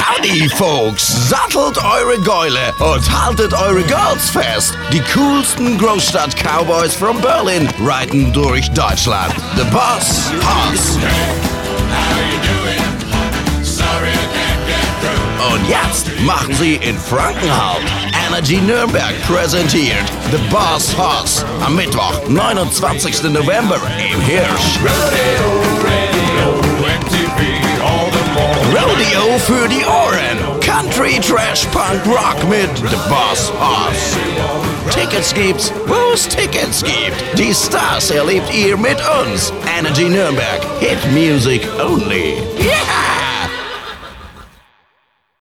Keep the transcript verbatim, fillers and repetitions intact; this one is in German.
Howdy, Folks! Sattelt eure Gäule und haltet eure Girls fest. Die coolsten Großstadt-Cowboys von Berlin reiten durch Deutschland. The Boss Hoss. Und jetzt machen sie in Franken Halt. Energy Nürnberg präsentiert The Boss Hoss am Mittwoch, neunundzwanzigsten November im Hirsch. Rodeo für die Ohren. Country, Trash, Punk, Rock mit The Boss Hoss. Tickets gibt's, wo es Tickets gibt. Die Stars erlebt ihr mit uns. Energy Nürnberg. Hit Music only. Yeah!